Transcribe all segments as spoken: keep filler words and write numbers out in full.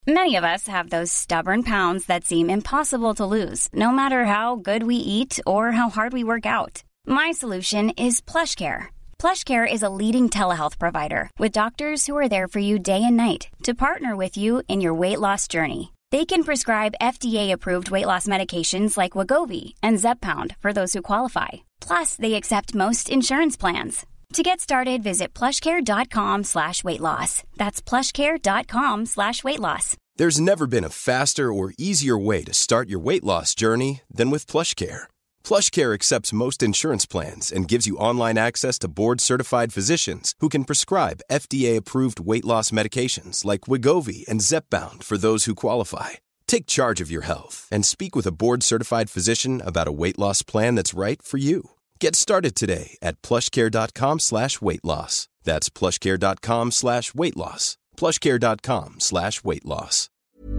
Many of us have those stubborn pounds that seem impossible to lose, no matter how good we eat or how hard we work out. My solution is PlushCare. PlushCare is a leading telehealth provider with doctors who are there for you day and night to partner with you in your weight loss journey. They can prescribe F D A-approved weight loss medications like Wegovy and Zepbound for those who qualify. Plus, they accept most insurance plans. To get started, visit plushcare.com slash weight loss. That's plushcare.com slash weight loss. There's never been a faster or easier way to start your weight loss journey than with PlushCare. PlushCare accepts most insurance plans and gives you online access to board-certified physicians who can prescribe F D A-approved weight loss medications like Wegovy and Zepbound for those who qualify. Take charge of your health and speak with a board-certified physician about a weight loss plan that's right for you. Get started today at plushcare.com slash weight loss. That's plushcare.com slash weight loss. plushcare.com slash weight loss.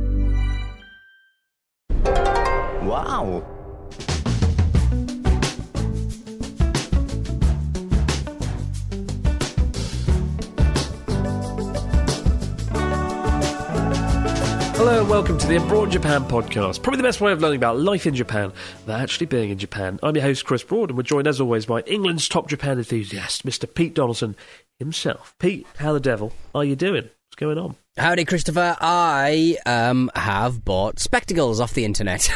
Wow. Hello and welcome to the Abroad Japan podcast. Probably the best way of learning about life in Japan than actually being in Japan. I'm your host, Chris Broad, and we're joined as always by England's top Japan enthusiast, Mister Pete Donaldson himself. Pete, how the devil are you doing? What's going on? Howdy, Christopher. I um, have bought spectacles off the internet.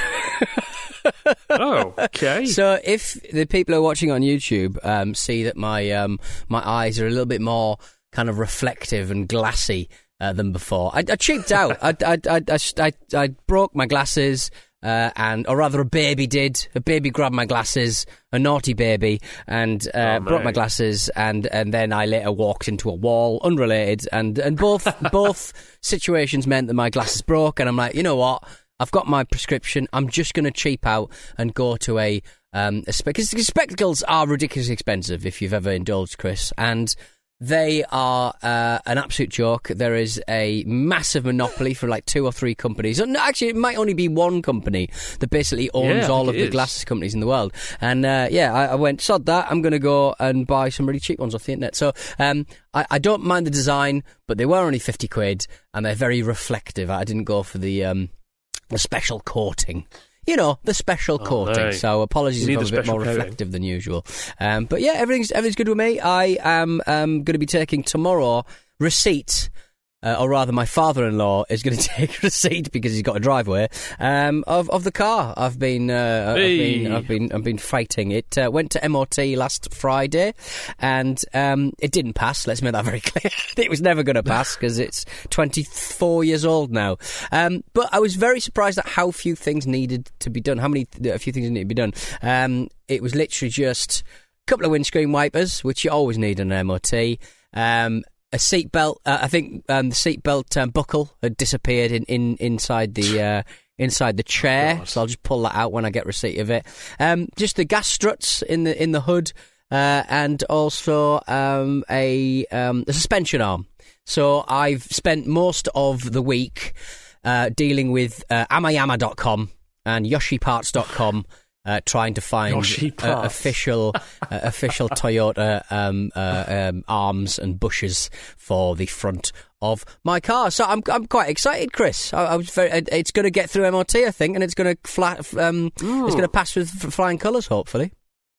Oh, okay. So if the people who are watching on YouTube um, see that my um, my eyes are a little bit more kind of reflective and glassy Uh, than before. I, I cheaped out. I, I, I, I, I, I broke my glasses, uh, and or rather, a baby did. A baby grabbed my glasses, a naughty baby, and uh, oh, broke my glasses. And, and then I later walked into a wall, unrelated. And and both both situations meant that my glasses broke. And I'm like, you know what? I've got my prescription. I'm just going to cheap out and go to a um a spec- 'cause spectacles are ridiculously expensive if you've ever indulged, Chris, and they are uh, an absolute joke. There is a massive monopoly for like two or three companies. No, actually, it might only be one company that basically owns yeah, all of the is. glasses companies in the world. And uh, yeah, I, I went, sod that, I'm going to go and buy some really cheap ones off the internet. So um, I, I don't mind the design, but they were only fifty quid and they're very reflective. I didn't go for the, um, the special coating. You know, the special oh, coating. No. So apologies if I'm a bit more coating. reflective than usual. Um, but yeah, everything's everything's good with me. I am um, going to be taking tomorrow receipt, uh, or rather my father-in-law is going to take receipt because he's got a driveway, um, of, of the car. I've been, uh, hey. I've been, I've been, I've been fighting. It uh, went to M O T last Friday, and um, it didn't pass. Let's make that very clear. It was never going to pass because it's twenty-four years old now. Um, but I was very surprised at how few things needed to be done. How many, a few things needed to be done. Um, it was literally just a couple of windscreen wipers, which you always need in an M O T. Um, A seatbelt. Uh, I think um, the seatbelt um, buckle had disappeared in, in inside the uh, inside the chair, God. so I'll just pull that out when I get receipt of it. Um, just the gas struts in the in the hood, uh, and also um, a um, a suspension arm. So I've spent most of the week uh, dealing with uh, amayama dot com and yoshi parts dot com. Uh, trying to find uh, official uh, official Toyota um, uh, um, arms and bushes for the front of my car. So I'm I'm quite excited, Chris. I, I was very. It's going to get through M O T, I think, and it's going to fly. Um, it's going to pass with flying colours, hopefully.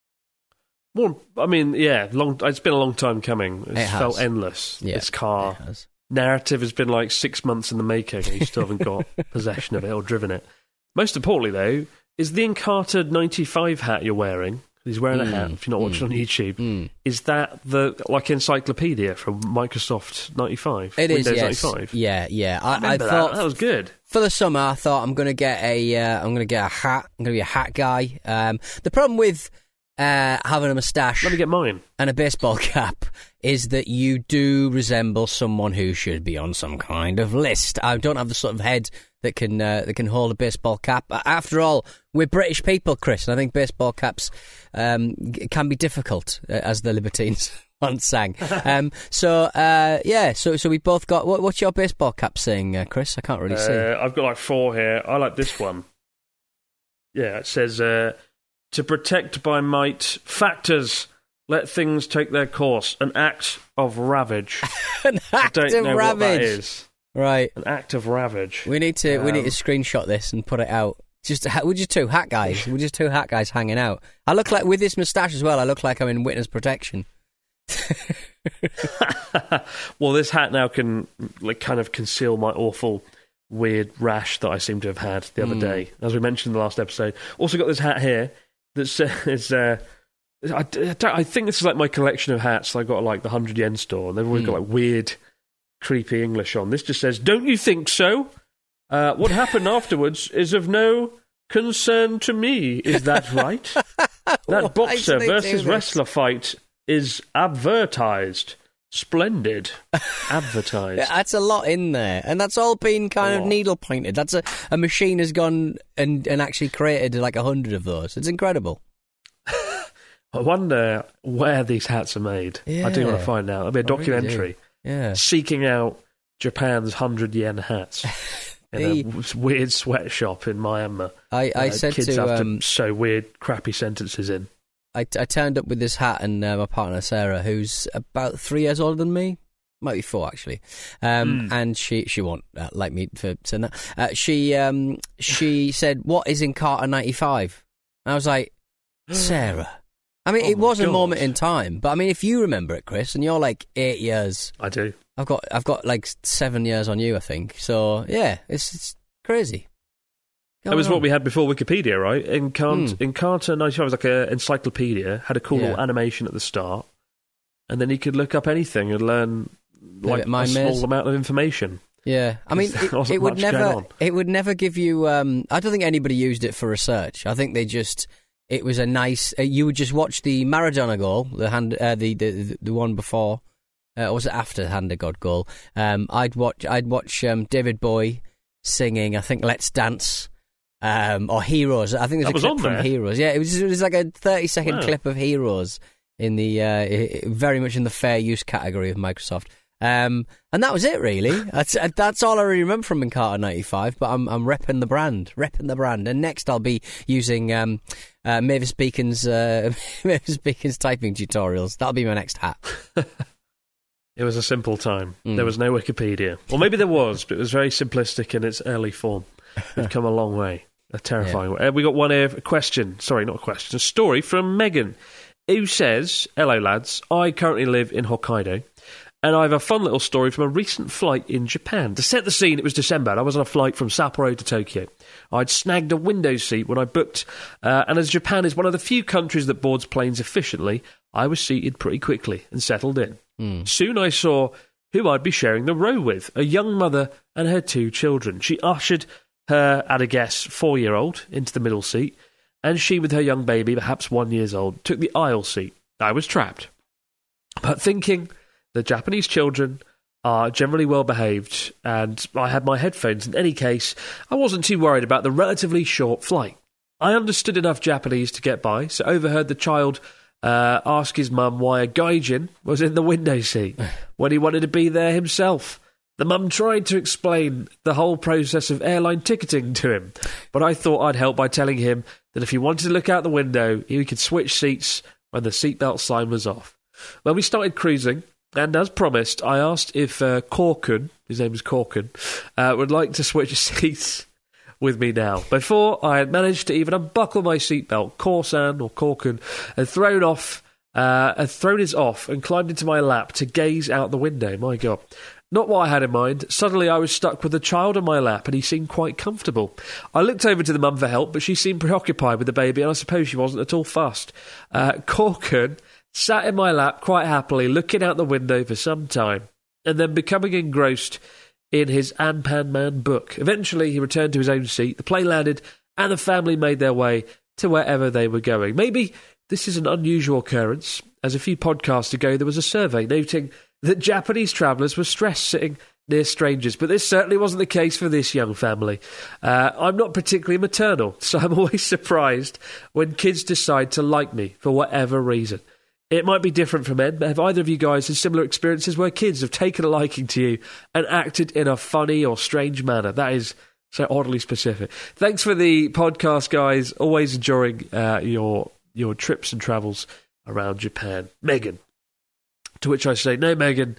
More, I mean, yeah, long. It's been a long time coming. It's it has. felt endless. Yeah, this car it has. narrative has been like six months in the making, and you still haven't got possession of it or driven it. Most importantly, though, is the Encarta ninety-five hat you're wearing. He's wearing mm, a hat. If you're not mm, watching on YouTube, mm. is that the like encyclopedia from Microsoft ninety-five? It Windows is. Yes. ninety-five. Yeah, yeah. I, I I remember thought that. That was good. For the summer, I thought I'm going to get a. Uh, I'm going to get a hat. I'm going to be a hat guy. Um, the problem with uh, having a moustache, Let me get mine. and a baseball cap is that you do resemble someone who should be on some kind of list. I don't have the sort of head that can uh, that can hold a baseball cap. After all, we're British people, Chris, and I think baseball caps um, can be difficult, uh, as the Libertines once sang. um, so uh, yeah, so so we both got. What, what's your baseball cap saying, uh, Chris? I can't really see. Uh, I've got like four here. I like this one. Yeah, it says uh, to protect by might factors. Let things take their course. An act of ravage. An act I don't of know ravage. what that is. Right. An act of ravage. We need to Um, we need to screenshot this and put it out. Just we're just two hat guys. We're just two hat guys hanging out. I look like, with this moustache as well, I look like I'm in witness protection. Well, this hat now can like kind of conceal my awful, weird rash that I seem to have had the other Mm. day, as we mentioned in the last episode. Also got this hat here that says, uh, I, I, don't, I think this is like my collection of hats that I got at like the hundred yen store, and they've always Mm. got like weird, creepy English on. This just says, "Don't you think so? Uh, what happened afterwards is of no concern to me. Is that right? That Why boxer do they do versus this? wrestler fight is advertised. Splendid. Advertised." Yeah, that's a lot in there, and that's all been kind A of lot. needle pointed. That's a a machine has gone and and actually created like a hundred of those. It's incredible. I wonder where these hats are made. I do want Yeah. to find out. There'll be a I really do. documentary Yeah. seeking out Japan's hundred yen hats in a The- w- weird sweatshop in Myanmar. I, I Uh, said kids to have um, to sew weird, crappy sentences in. I, I turned up with this hat, and uh, my partner Sarah, who's about three years older than me, might be four actually, um, Mm. and she she won't uh, like me for saying that. Uh, she um, she said, "What is in Carter ninety-five?" And I was like, "Sarah." I mean, Oh it my was a God. moment in time, but I mean, if you remember it, Chris, and you're like eight years, I do. I've got I've got like seven years on you, I think. So yeah, it's, it's crazy. That was what we had before Wikipedia, right? In, Cant- Hmm. in Carter ninety-five, it was like an encyclopedia, had a cool Yeah. little animation at the start, and then you could look up anything and learn like bit a mind small maze. amount of information. Yeah, I mean, There it, wasn't it would much going never, on. it would never give you. Um, I don't think anybody used it for research. I think they just, it was a nice. Uh, you would just watch the Maradona goal, the hand, uh, the, the the one before, uh, or was it after the hand of God goal? Um, I'd watch, I'd watch um, David Bowie singing. I think "Let's Dance." Um, or Heroes. I think there's That a was clip on from there? Heroes. Yeah, it was, it was like a thirty second Wow. clip of Heroes in the uh, i- i- very much in the fair use category of Microsoft. Um, and that was it, really. That's uh, that's all I really remember from Encarta ninety-five. But I'm I'm repping the brand, repping the brand. And next I'll be using um, uh, Mavis Beacon's uh, Mavis Beacon's typing tutorials. That'll be my next hat. It was a simple time. Mm. There was no Wikipedia. Well, maybe there was, but it was very simplistic in its early form. We've come a long way. A terrifying way. Uh, we got one here, a question. Sorry, not a question. A story from Megan, who says, "Hello, lads. I currently live in Hokkaido, and I have a fun little story from a recent flight in Japan. To set the scene, it was December, and I was on a flight from Sapporo to Tokyo. I'd snagged a window seat when I booked, uh, and as Japan is one of the few countries that boards planes efficiently, I was seated pretty quickly and settled in. Mm. Soon I saw who I'd be sharing the row with, a young mother and her two children. She ushered her, at a guess, four-year-old into the middle seat, and she, with her young baby, perhaps one years old, took the aisle seat. I was trapped. But thinking the Japanese children are generally well behaved, and I had my headphones in any case, I wasn't too worried about the relatively short flight. I understood enough Japanese to get by, so overheard the child uh, ask his mum why a gaijin was in the window seat when he wanted to be there himself. The mum tried to explain the whole process of airline ticketing to him, but I thought I'd help by telling him that if he wanted to look out the window, he could switch seats when the seatbelt sign was off. When we started cruising, and as promised, I asked if uh, Korkun, his name is Korkun, uh, would like to switch seats with me now. Before I had managed to even unbuckle my seatbelt, Korsan, or Korkun, had thrown off, uh, had thrown his off and climbed into my lap to gaze out the window. My God. Not what I had in mind. Suddenly I was stuck with a child on my lap and he seemed quite comfortable. I looked over to the mum for help, but she seemed preoccupied with the baby and I suppose she wasn't at all fussed. Uh, Korkun sat in my lap quite happily, looking out the window for some time, and then becoming engrossed in his Anpan Man book. Eventually he returned to his own seat, the plane landed, and the family made their way to wherever they were going. Maybe this is an unusual occurrence, as a few podcasts ago there was a survey noting that Japanese travellers were stressed sitting near strangers, but this certainly wasn't the case for this young family. Uh, I'm not particularly maternal, so I'm always surprised when kids decide to like me for whatever reason. It might be different for men, but have either of you guys had similar experiences where kids have taken a liking to you and acted in a funny or strange manner? That is so oddly specific. Thanks for the podcast, guys. Always enjoying uh, your your trips and travels around Japan. Megan. To which I say, no, Megan,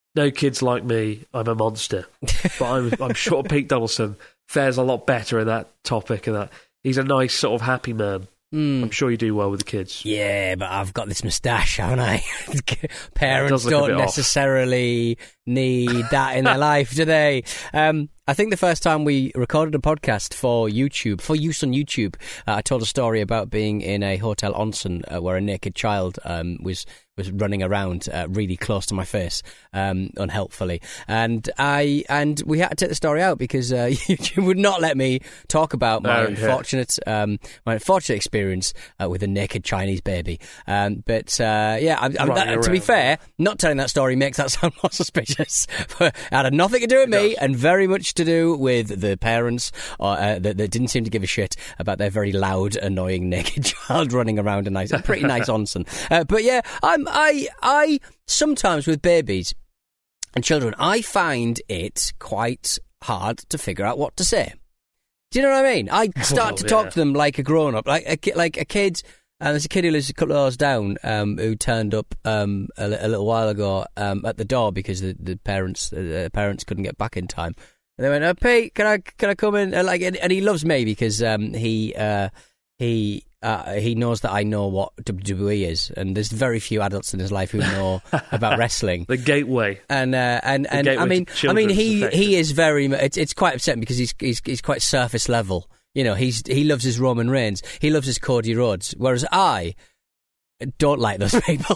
no kids like me, I'm a monster. But I'm, I'm sure Pete Donaldson fares a lot better in that topic. And that he's a nice sort of happy man. Mm. I'm sure you do well with the kids. Yeah, but I've got this moustache, haven't I? Parents don't necessarily off. need that in their life, do they? Um, I think the first time we recorded a podcast for YouTube, for use on YouTube, uh, I told a story about being in a hotel onsen uh, where a naked child um, was was running around uh, really close to my face, um, unhelpfully, and I and we had to take the story out because uh, YouTube would not let me talk about my oh, unfortunate yeah. um, my unfortunate experience uh, with a naked Chinese baby. Um, but uh, yeah, I, I, that, to be fair, not telling that story makes that sound more suspicious. It had nothing to do with me, and very much to do with the parents uh, uh, that, that didn't seem to give a shit about their very loud, annoying naked child running around a nice, a pretty nice onsen. Uh, but yeah, I'm. I, I sometimes with babies and children, I find it quite hard to figure out what to say. Do you know what I mean? I start oh, to talk yeah. to them like a grown-up, like a, like a kid. And there's a kid who lives a couple of doors down um, who turned up um, a, a little while ago um, at the door because the, the parents the parents couldn't get back in time. And they went, oh, Pete, can I can I come in? And, like, and, and he loves me because um, he uh, he. Uh, he knows that I know what W W E is, and there's very few adults in his life who know about wrestling. The gateway, and uh, and and I mean, I mean, he he is very. It's it's quite upsetting because he's he's he's quite surface level. You know, he's he loves his Roman Reigns, he loves his Cody Rhodes, whereas I don't like those people.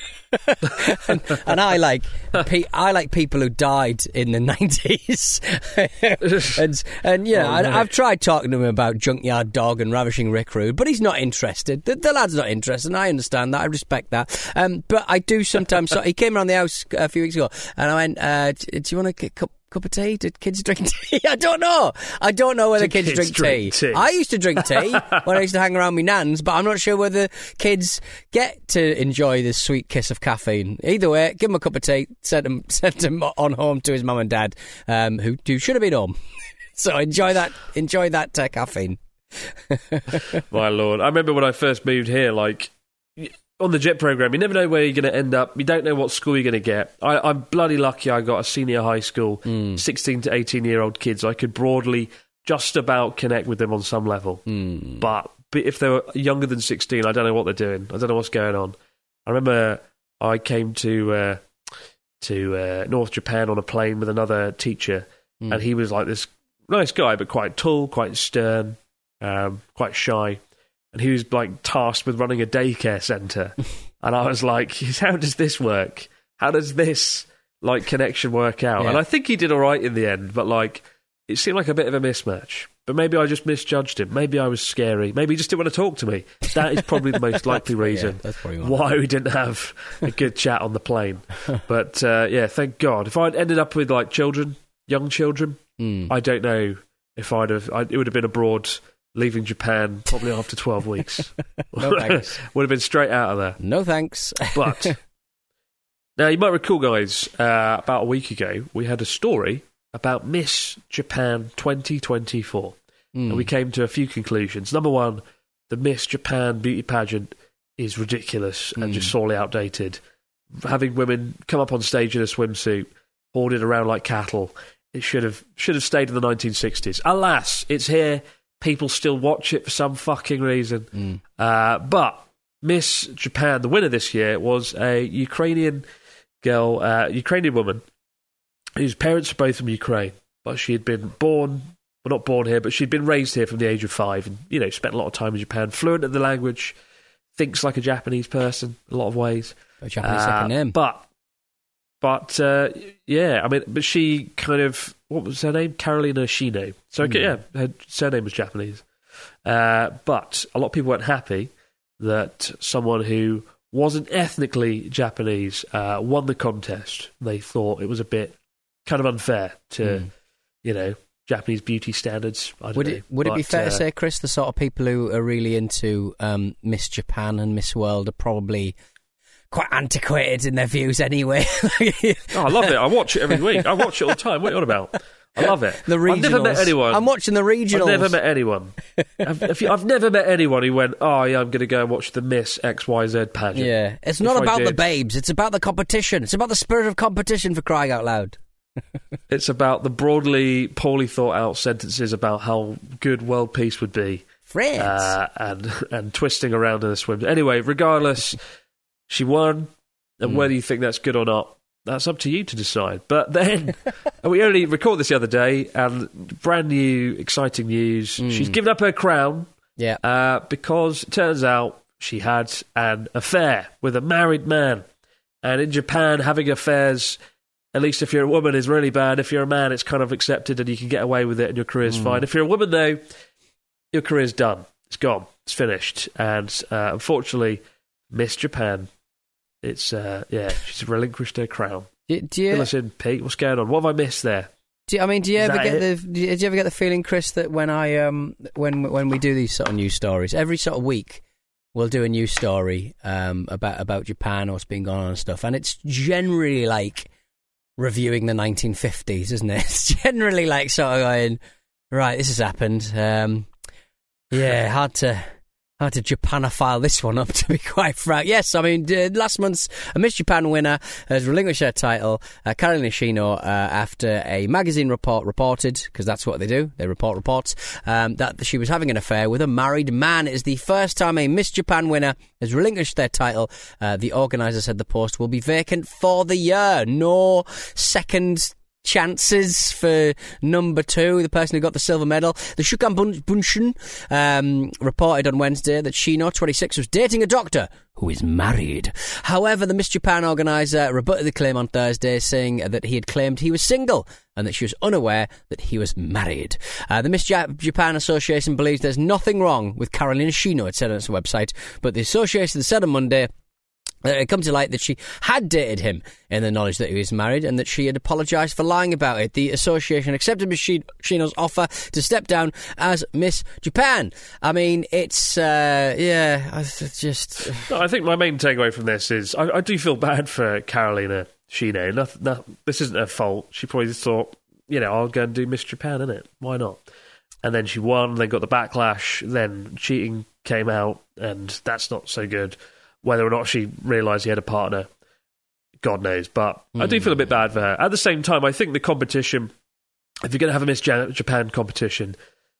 and, and I like pe- I like people who died in the nineties, and and yeah, oh, I, I've tried talking to him about Junkyard Dog and Ravishing Rick Rude, but he's not interested. The, the lad's not interested, and I understand that. I respect that. Um, but I do sometimes. So he came around the house a few weeks ago, and I went, uh, "Do you want a cup?" Cup of tea? Did kids drink tea? I don't know. I don't know whether kids, kids drink, drink tea. tea. I used to drink tea when I used to hang around my nan's, but I'm not sure whether kids get to enjoy this sweet kiss of caffeine. Either way, give him a cup of tea, send him, send him on home to his mum and dad, um, who, who should have been home. So enjoy that, enjoy that uh, caffeine. My lord. I remember when I first moved here, like, on the JIT programme, you never know where you're going to end up. You don't know what school you're going to get. I, I'm bloody lucky I got a senior high school, mm. sixteen to eighteen-year-old kids. I could broadly just about connect with them on some level. Mm. But, but if they were younger than sixteen, I don't know what they're doing. I don't know what's going on. I remember I came to uh, to uh, North Japan on a plane with another teacher, mm. and he was like this nice guy, but quite tall, quite stern, um, quite shy. And he was, like, tasked with running a daycare centre. And I was like, how does this work? How does this, like, connection work out? Yeah. And I think he did all right in the end, but, like, it seemed like a bit of a mismatch. But maybe I just misjudged him. Maybe I was scary. Maybe he just didn't want to talk to me. That is probably the most likely reason yeah, why we didn't have a good chat on the plane. But, uh, yeah, thank God. If I'd ended up with, like, children, young children, mm. I don't know if I'd have... I'd, it would have been abroad... Leaving Japan probably after twelve weeks. No thanks. Would have been straight out of there. No thanks. But, now you might recall, guys, uh, about a week ago, we had a story about Miss Japan twenty twenty-four. Mm. And we came to a few conclusions. Number one, the Miss Japan beauty pageant is ridiculous and mm. just sorely outdated. Having women come up on stage in a swimsuit, hoarded around like cattle, it should have should have stayed in the nineteen sixties. Alas, it's here. People still watch it for some fucking reason. Mm. Uh, but Miss Japan, the winner this year, was a Ukrainian girl, uh, Ukrainian woman, whose parents were both from Ukraine, but she had been born, well, not born here, but she'd been raised here from the age of five and, you know, spent a lot of time in Japan, fluent in the language, thinks like a Japanese person in a lot of ways. A Japanese uh, second name. But, but uh, yeah, I mean, but she kind of, what was her name? Carolina Shino. So, mm. yeah, her surname was Japanese. Uh, but a lot of people weren't happy that someone who wasn't ethnically Japanese uh, won the contest. They thought it was a bit kind of unfair to, mm. you know, Japanese beauty standards. I don't would know. It, would but, it be fair uh, to say, Chris, the sort of people who are really into um, Miss Japan and Miss World are probably quite antiquated in their views anyway? Oh, I love it. I watch it every week. I watch it all the time. What are you on about? I love it. The regionals. I've never met anyone. I'm watching the regionals. I've never met anyone. I've, if you, I've never met anyone who went, oh, yeah, I'm going to go and watch the Miss X Y Z pageant. Yeah. It's not If I about did- the babes. It's about the competition. It's about the spirit of competition, for crying out loud. It's about the broadly, poorly thought out sentences about how good world peace would be. France. Uh, and, and twisting around in the swim. Anyway, regardless, she won. And Mm. whether you think that's good or not, that's up to you to decide. But then, and we only recorded this the other day, and brand new, exciting news. Mm. She's given up her crown yeah. uh, because it turns out she had an affair with a married man. And in Japan, having affairs, at least if you're a woman, is really bad. If you're a man, it's kind of accepted and you can get away with it and your career's Mm. fine. If you're a woman, though, your career's done. It's gone. It's finished. And uh, unfortunately, Miss Japan... It's, uh, yeah, she's relinquished her crown. Do, do you, Fill us in, Pete. What's going on? What have I missed there? do you, I mean, do you Is ever that get it? the? Do you, do you ever get the feeling, Chris, that when I um when when we do these sort of news stories, every sort of week we'll do a news story um about about Japan or what's been going on and stuff, and it's generally like reviewing the nineteen fifties, isn't it? It's generally like sort of going, right, this has happened. Um, yeah, hard to. Hard to Japanophile this one up, to be quite frank. Yes, I mean, uh, last month's a Miss Japan winner has relinquished her title, uh, Caroline Nishino, uh, after a magazine report reported, because that's what they do, they report reports, um, that she was having an affair with a married man. It is the first time a Miss Japan winner has relinquished their title. Uh, the organiser said the post will be vacant for the year. No second chances for number two, the person who got the silver medal. The Shukan Bun- Bunshin um, reported on Wednesday that Shino, twenty-six, was dating a doctor who is married. However, the Miss Japan organiser rebutted the claim on Thursday, saying that he had claimed he was single and that she was unaware that he was married. Uh, the Miss ja- Japan Association believes there's nothing wrong with Carolina Shino, it said on its website, but the association said on Monday that it come to light that she had dated him in the knowledge that he was married and that she had apologised for lying about it. The association accepted Miss Shino's offer to step down as Miss Japan. I mean, it's, uh, yeah, I just... No, I think my main takeaway from this is I, I do feel bad for Carolina Shino. No, no, this isn't her fault. She probably just thought, you know, I'll go and do Miss Japan, innit? Why not? And then she won, then got the backlash, then cheating came out, and that's not so good. Whether or not she realised he had a partner, God knows. But mm. I do feel a bit bad for her. At the same time, I think the competition, if you're going to have a Miss Japan competition,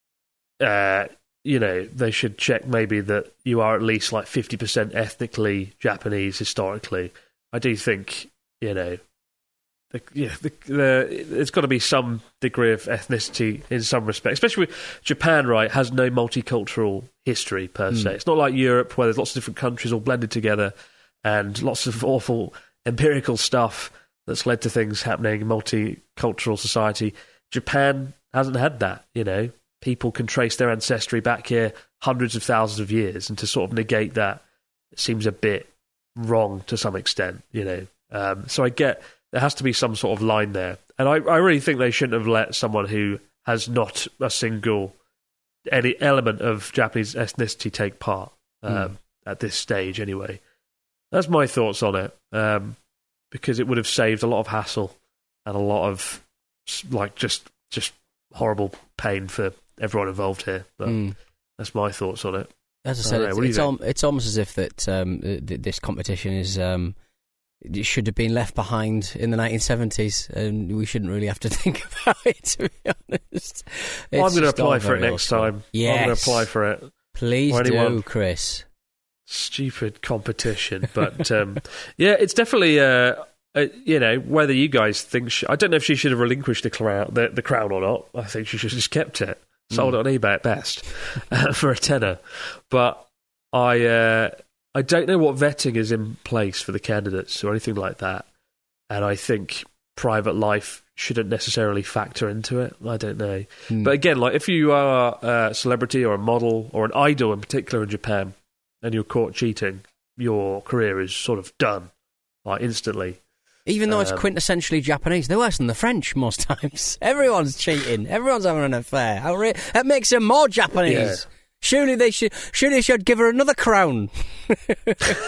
uh, you know, they should check maybe that you are at least like fifty percent ethnically Japanese historically. I do think, you know, the, yeah, the, the, there's got to be some degree of ethnicity in some respect, especially with Japan, right, has no multicultural history per mm. se. It's not like Europe where there's lots of different countries all blended together and lots of awful empirical stuff that's led to things happening in multicultural society. Japan hasn't had that, you know. People can trace their ancestry back here hundreds of thousands of years, and to sort of negate that seems a bit wrong to some extent, you know. Um, so I get there has to be some sort of line there. And I, I really think they shouldn't have let someone who has not a single any element of Japanese ethnicity take part um, mm. at this stage anyway. That's my thoughts on it, um, because it would have saved a lot of hassle and a lot of like just just horrible pain for everyone involved here. But mm. that's my thoughts on it. As I said, I it's, it's, al- it's almost as if that um, th- this competition is um, it should have been left behind in the nineteen seventies, and we shouldn't really have to think about it, to be honest. Well, I'm going to apply for it next awesome. time. Yes. I'm going to apply for it. Please do, Chris. Stupid competition. But, um, yeah, it's definitely, uh, uh, you know, whether you guys think... She, I don't know if she should have relinquished the crown, the, the crown or not. I think she should have just kept it. Sold mm. it on eBay at best uh, for a tenner. But I... Uh, I don't know what vetting is in place for the candidates or anything like that. And I think private life shouldn't necessarily factor into it. I don't know. Mm. But again, like if you are a celebrity or a model or an idol in particular in Japan and you're caught cheating, your career is sort of done, like instantly. Even though um, it's quintessentially Japanese, they're worse than the French most times. Everyone's cheating. Everyone's having an affair. How re- that makes them more Japanese. Yeah. Surely they should. Surely they should give her another crown.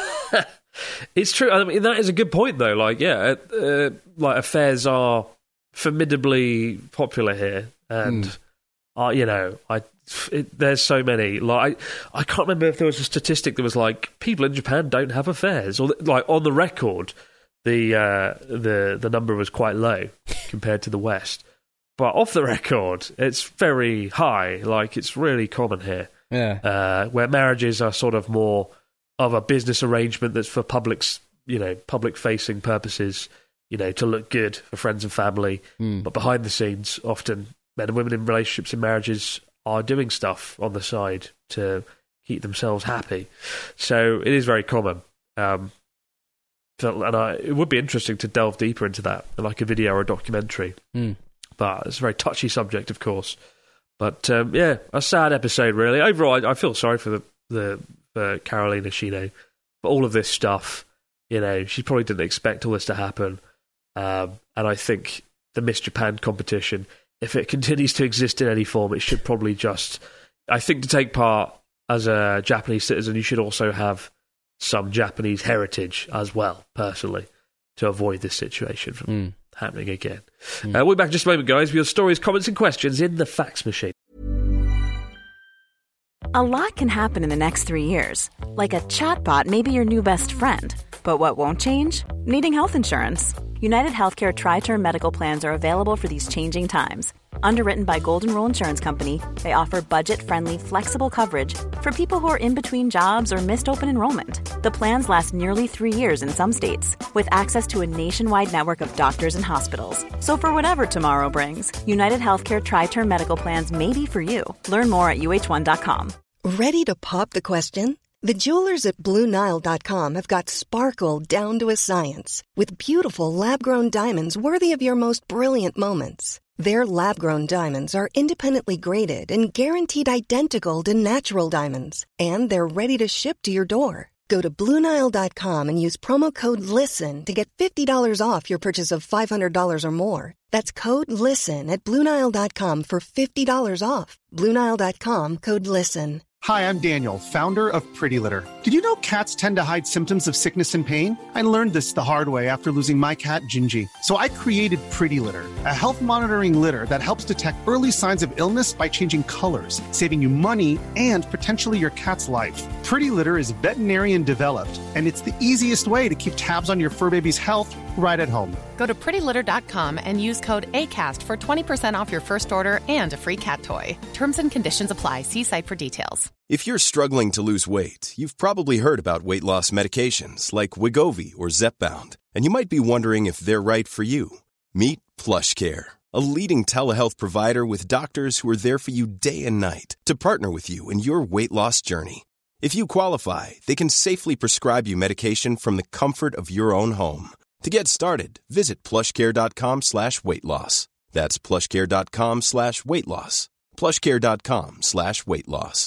It's true. I mean, that is a good point, though. Like, yeah, uh, like affairs are formidably popular here, and mm. uh, you know, I it, there's so many. Like I, I can't remember if there was a statistic that was like people in Japan don't have affairs, or like on the record, the uh, the the number was quite low compared to the West. But off the record, it's very high. Like, it's really common here. Yeah. Uh, where marriages are sort of more of a business arrangement that's for public's, you know, public-facing purposes, you know, to look good for friends and family. Mm. But behind the scenes, often men and women in relationships and marriages are doing stuff on the side to keep themselves happy. So it is very common. Um, and I, it would be interesting to delve deeper into that, like a video or a documentary. Mm. But it's a very touchy subject, of course. But um, yeah, a sad episode, really. Overall, I, I feel sorry for the, the for Carolina Shino for all of this stuff. You know, she probably didn't expect all this to happen. Um, and I think the Miss Japan competition, if it continues to exist in any form, it should probably just. I think to take part as a Japanese citizen, you should also have some Japanese heritage as well, personally, to avoid this situation from. Mm. happening again. Mm. Uh, we'll be back in just a moment, guys, with your stories, comments and questions in the fax machine. A lot can happen in the next three years. Like a chatbot may be your new best friend. But what won't change? Needing health insurance. United Healthcare Tri-Term Medical Plans are available for these changing times. Underwritten by Golden Rule Insurance Company, they offer budget-friendly, flexible coverage for people who are in between jobs or missed open enrollment. The plans last nearly three years in some states, with access to a nationwide network of doctors and hospitals. So for whatever tomorrow brings, United Healthcare Tri-Term Medical Plans may be for you. Learn more at U H one dot com. Ready to pop the question? The jewelers at Blue Nile dot com have got sparkle down to a science with beautiful lab-grown diamonds worthy of your most brilliant moments. Their lab-grown diamonds are independently graded and guaranteed identical to natural diamonds, and they're ready to ship to your door. Go to Blue Nile dot com and use promo code LISTEN to get fifty dollars off your purchase of five hundred dollars or more. That's code LISTEN at Blue Nile dot com for fifty dollars off. Blue Nile dot com, code LISTEN. Hi, I'm Daniel, founder of Pretty Litter. Did you know cats tend to hide symptoms of sickness and pain? I learned this the hard way after losing my cat, Gingy. So I created Pretty Litter, a health monitoring litter that helps detect early signs of illness by changing colors, saving you money and potentially your cat's life. Pretty Litter is veterinarian developed, and it's the easiest way to keep tabs on your fur baby's health right at home. Go to pretty litter dot com and use code ACAST for twenty percent off your first order and a free cat toy. Terms and conditions apply. See site for details. If you're struggling to lose weight, you've probably heard about weight loss medications like Wegovy or Zepbound, and you might be wondering if they're right for you. Meet PlushCare, a leading telehealth provider with doctors who are there for you day and night to partner with you in your weight loss journey. If you qualify, they can safely prescribe you medication from the comfort of your own home. To get started, visit plushcare.com slash weight loss. That's plushcare.com slash weight loss. plushcare.com slash weight loss.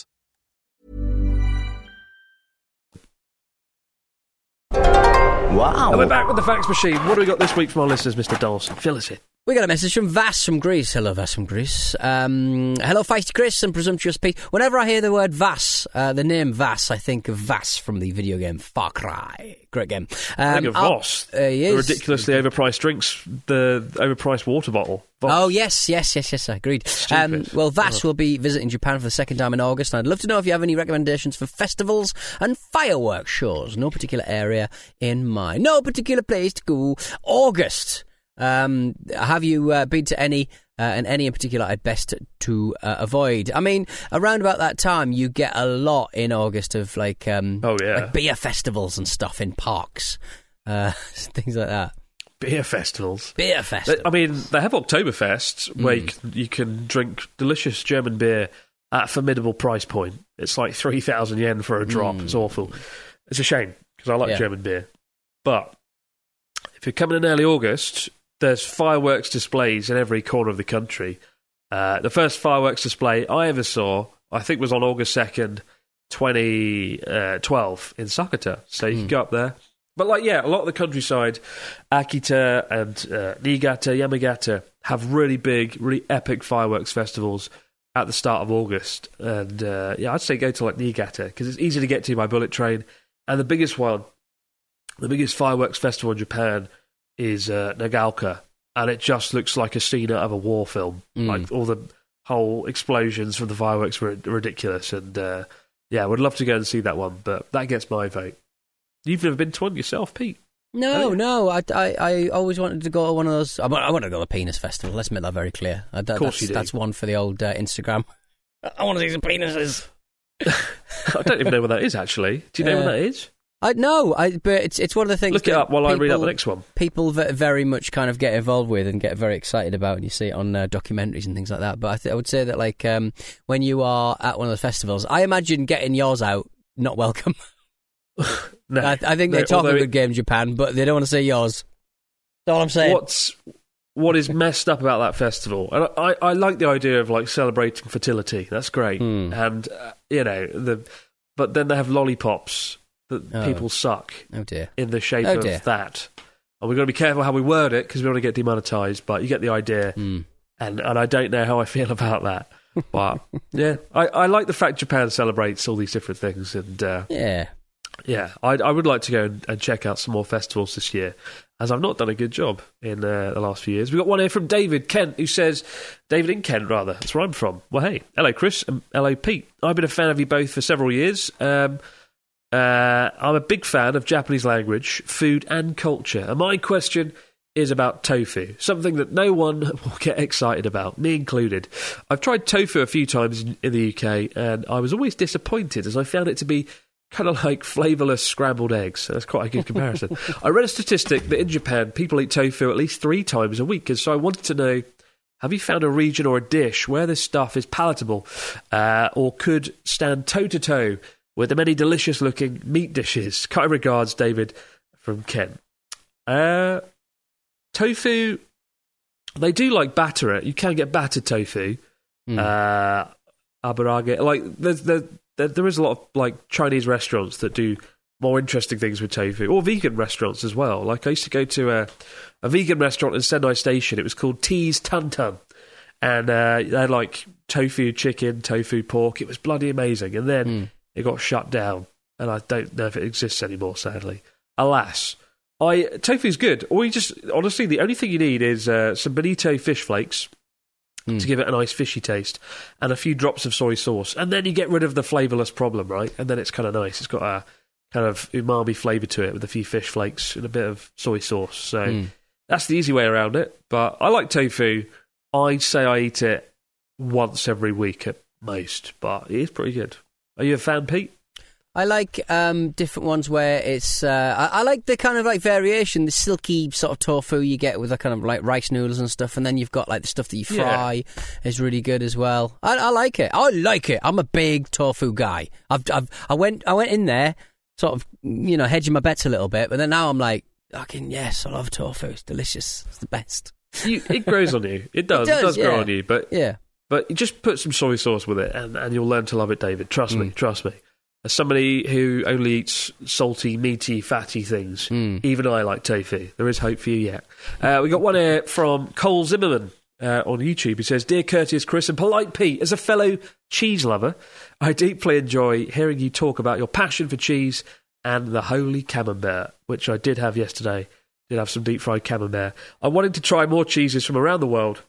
Wow. And we're back with the fax machine. What do we got this week from our listeners, Mister Donaldson? Fill us in. We got a message from Vass from Greece. Hello, Vass from Greece. Um, hello, Feisty Chris and Presumptuous Pete. Whenever I hear the word Vass, uh, the name Vass, I think of Vass from the video game Far Cry. Great game. Um, I think of Voss. Uh, the ridiculously overpriced drinks, the overpriced water bottle. Voss. Oh, yes, yes, yes, yes, agreed. Um, well, Vass oh. will be visiting Japan for the second time in August, and I'd love to know if you have any recommendations for festivals and fireworks shows. No particular area in mind. No particular place to go. August. Um, have you uh, been to any, uh, and any in particular I'd best to uh, avoid? I mean, around about that time, you get a lot in August of like, um, oh, yeah. like beer festivals and stuff in parks, uh, things like that. Beer festivals? Beer festivals. I mean, they have Oktoberfest, where mm. you, can, you can drink delicious German beer at a formidable price point. It's like three thousand yen for a drop. Mm. It's awful. It's a shame, because I like yeah. German beer. But if you're coming in early August, there's fireworks displays in every corner of the country. Uh, the first fireworks display I ever saw, I think, was on August second, twenty twelve in Sakata. So you mm. can go up there. But, like, yeah, a lot of the countryside, Akita and uh, Niigata, Yamagata, have really big, really epic fireworks festivals at the start of August. And, uh, yeah, I'd say go to, like, Niigata, because it's easy to get to by bullet train. And the biggest one, the biggest fireworks festival in Japan is uh, Nagaoka, and it just looks like a scene out of a war film. Mm. Like all the whole explosions from the fireworks were ridiculous, and uh, yeah, would love to go and see that one, but that gets my vote. You've never been to one yourself, Pete? No, no. I, I, I always wanted to go to one of those. I, I wanted to go to the Penis Festival. Let's make that very clear. I, that, of course that's, you do. That's one for the old uh, Instagram. I want to see some penises. I don't even know what that is, actually. Do you know uh, what that is? I no, I but it's it's one of the things. Look it up while people, I read out the next one. People v- very much kind of get involved with and get very excited about, and you see it on uh, documentaries and things like that. But I, th- I would say that like um, when you are at one of the festivals, I imagine getting yours out not welcome. no, I, I think they no, talk a it, good game, Japan, but they don't want to say yours. That's all I'm saying. What's what is messed up about that festival? And I, I like the idea of like celebrating fertility. That's great, Hmm. and uh, you know the, but then they have lollipops that Oh. people suck Oh dear. in the shape Oh of dear. that. And we've got to be careful how we word it because we don't want to get demonetised. But you get the idea, Mm. and and I don't know how I feel about that. But yeah, I, I like the fact Japan celebrates all these different things, and uh, Yeah. yeah, I, I would like to go and, and check out some more festivals this year, as I've not done a good job in uh, the last few years. We've got one here from David Kent, who says, David in Kent, rather. That's where I'm from. Well, hey, hello, Chris, and hello, Pete. I've been a fan of you both for several years. Um, uh, I'm a big fan of Japanese language, food, and culture. And my question is about tofu, something that no one will get excited about, me included. I've tried tofu a few times in, in the U K, and I was always disappointed as I found it to be kind of like flavourless scrambled eggs. That's quite a good comparison. I read a statistic that in Japan, people eat tofu at least three times a week, and so I wanted to know, have you found a region or a dish where this stuff is palatable uh, or could stand toe-to-toe with the many delicious-looking meat dishes? Kind regards, David from Kent. Uh, tofu, they do like batter it. You can get battered tofu. Mm. Uh, abarage. Like, there's... there's There, there is a lot of like Chinese restaurants that do more interesting things with tofu, or vegan restaurants as well. Like I used to go to a, a vegan restaurant in Sendai Station. It was called Tea's Tun Tun, and uh, they had like tofu chicken, tofu pork. It was bloody amazing. And then Mm. it got shut down, and I don't know if it exists anymore. Sadly, alas. I tofu's good. Or you just honestly, the only thing you need is uh, some bonito fish flakes. Mm. To give it a nice fishy taste, and a few drops of soy sauce, and then you get rid of the flavourless problem, right? And then it's kind of nice. It's got a kind of umami flavour to it with a few fish flakes and a bit of soy sauce. So Mm. that's the easy way around it. But I like tofu. I'd say I eat it once every week at most, but it is pretty good. Are you a fan, Pete? I like um, different ones where it's. Uh, I, I like the kind of like variation, the silky sort of tofu you get with the kind of like rice noodles and stuff, and then you've got like the stuff that you fry Yeah. is really good as well. I, I like it. I like it. I'm a big tofu guy. I've, I've I went I went in there, sort of you know hedging my bets a little bit, but then now I'm like, fucking yes, I love tofu. It's delicious. It's the best. You, it grows on you. It does. It It does, does, grow yeah. on you. But Yeah. but you just put some soy sauce with it, and, and you'll learn to love it, David. Trust me. Mm. Trust me. As somebody who only eats salty, meaty, fatty things, Mm. even I like tofu. There is hope for you yet. Uh, we got one here from Cole Zimmerman uh, on YouTube. He says, Dear Courteous Chris and Polite Pete, as a fellow cheese lover, I deeply enjoy hearing you talk about your passion for cheese and the holy camembert, which I did have yesterday. Did have some deep-fried camembert. I wanted to try more cheeses from around the world,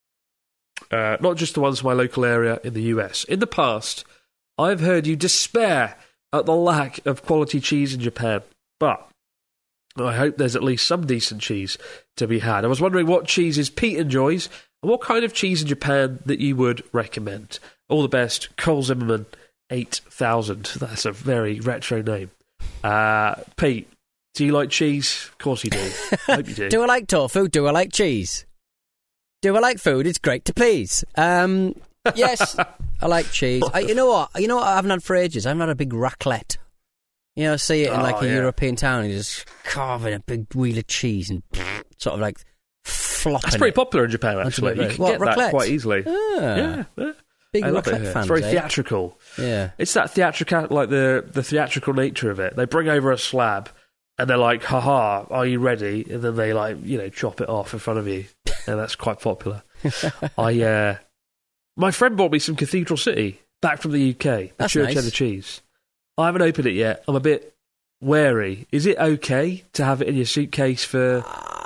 uh, not just the ones from my local area in the U S. In the past, I've heard you despair at the lack of quality cheese in Japan, but I hope there's at least some decent cheese to be had. I was wondering what cheeses Pete enjoys and what kind of cheese in Japan that you would recommend. All the best, Cole Zimmerman, eight thousand. That's a very retro name. Uh, Pete, do you like cheese? Of course you do. I hope you do. Do I like tofu? Do I like cheese? Do I like food? It's great to please. Um, yes, I like cheese. I, you know what? You know what I haven't had for ages? I haven't had a big raclette. You know, see it in Oh, like a yeah. European town, and you just carving a big wheel of cheese and sort of like flopping. That's pretty it. popular in Japan, That's actually. a bit You right. can What, get that raclette? quite easily. Ah, Yeah, yeah. big I love it raclette here. fans. It's very eh? theatrical. Yeah. It's that theatrical, like the, the theatrical nature of it. They bring over a slab, and they're like, "Ha-ha, are you ready?" And then they like, you know, chop it off in front of you, and that's quite popular. I, uh, my friend bought me some Cathedral City back from the U K, the That's church nice. cheddar cheese. I haven't opened it yet. I'm a bit wary. Is it okay to have it in your suitcase for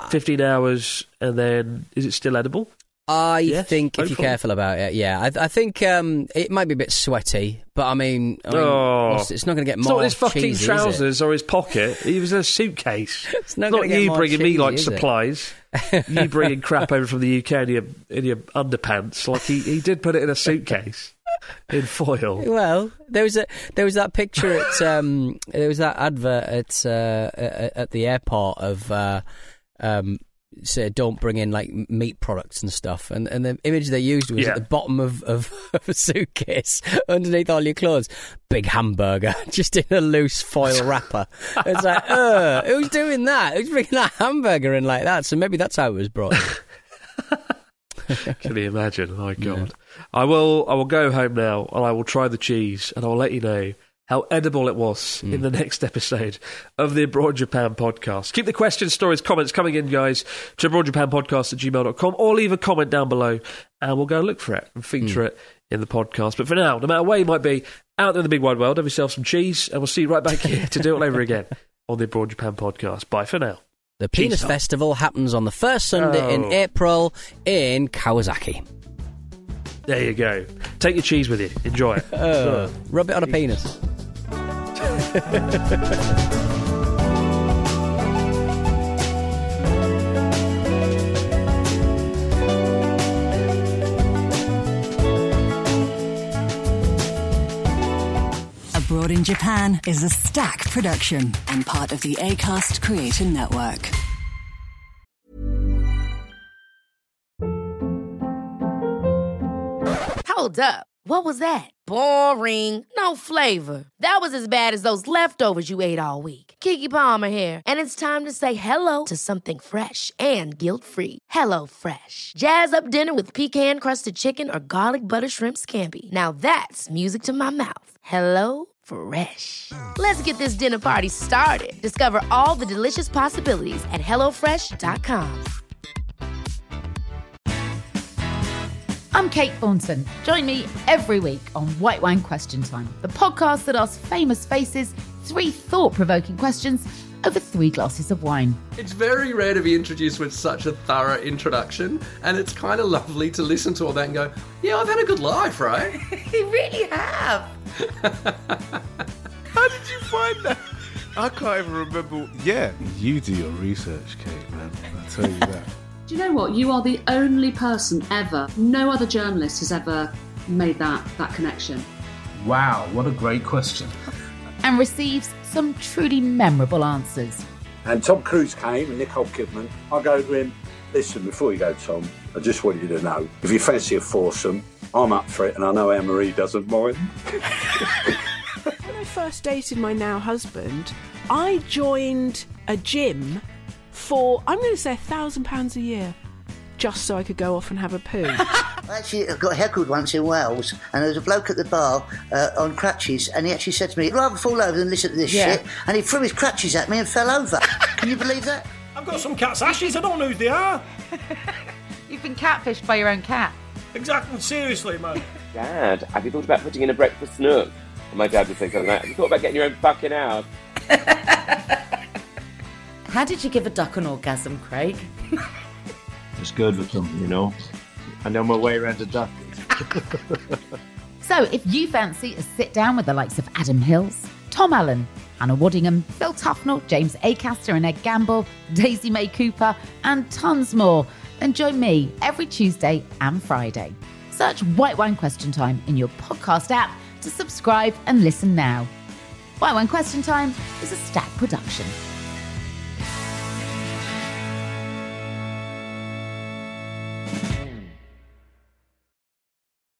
fifteen hours, and then is it still edible? I Yes, think if hopefully. you're careful about it, yeah. I, I think um, it might be a bit sweaty, but I mean, I mean Oh. what's- it's not going to get It's more not his fucking cheesy, is it? trousers or his pocket. He was in a suitcase. It's not not gonna get you more bringing me cheesy, like is it? supplies. You bringing crap over from the U K in your, in your underpants. Like he, he did put it in a suitcase in foil. Well, there was a there was that picture at um, there was that advert at uh, at, at the airport of uh, um, say don't bring in like meat products and stuff, and, and the image they used was Yeah. at the bottom of, of, of a suitcase underneath all your clothes, big hamburger just in a loose foil wrapper. It's like, uh, who's doing that? Who's bringing that hamburger in like that? So maybe that's how it was brought in. Can you imagine? My God. I will I will go home now and I will try the cheese and I'll let you know how edible it was in the next episode of the Abroad Japan podcast. Keep the questions, stories, comments coming in, guys, to abroad japan podcast at gmail dot com, or leave a comment down below and we'll go look for it and feature it in the podcast. But for now, no matter where you might be out there in the big wide world, have yourself some cheese and we'll see you right back here to do it all over again on the Abroad Japan podcast. Bye for now. The Penis Cheese. Festival happens on the first Sunday in Oh. April in Kawasaki. There you go. Take your cheese with you. Enjoy it. Uh, rub it on a penis. Abroad in Japan is a Stack production and part of the Acast Creator Network. Hold up. What was that? Boring. No flavor. That was as bad as those leftovers you ate all week. Keke Palmer here, and it's time to say hello to something fresh and guilt-free. Hello Fresh. Jazz up dinner with pecan-crusted chicken or garlic butter shrimp scampi. Now that's music to my mouth. Hello Fresh. Let's get this dinner party started. Discover all the delicious possibilities at hello fresh dot com. I'm Kate Thornton. Join me every week on White Wine Question Time, the podcast that asks famous faces three thought-provoking questions over three glasses of wine. It's very rare to be introduced with such a thorough introduction, and it's kind of lovely to listen to all that and go, yeah, I've had a good life, right? You really have. How did you find that? I can't even remember. Yeah, you do your research, Kate, man. I tell you that. Do you know what? You are the only person ever, no other journalist has ever made that, that connection. Wow, what a great question. And receives some truly memorable answers. And Tom Cruise came and Nicole Kidman. I go to him, listen, before you go, Tom, I just want you to know, if you fancy a foursome, I'm up for it and I know Anne-Marie doesn't mind. When I first dated my now husband, I joined a gym for, I'm going to say, a thousand pounds a year, just so I could go off and have a poo. I actually got heckled once in Wales, and there was a bloke at the bar uh, on crutches, and he actually said to me, I'd rather fall over than listen to this Yeah. shit, and he threw his crutches at me and fell over. Can you believe that? I've got some cat's ashes, I don't know who they are. You've been catfished by your own cat. Exactly, seriously, man. Dad, have you thought about putting in a breakfast nook? And my dad would think something like, have you thought about getting your own fucking house? How did you give a duck an orgasm, Craig? It's good with them, you know. I know my way around a duck. So if you fancy a sit down with the likes of Adam Hills, Tom Allen, Anna Waddingham, Phil Tufnell, James Acaster and Ed Gamble, Daisy May Cooper, and tons more, then join me every Tuesday and Friday. Search White Wine Question Time in your podcast app to subscribe and listen now. White Wine Question Time is a Stack production.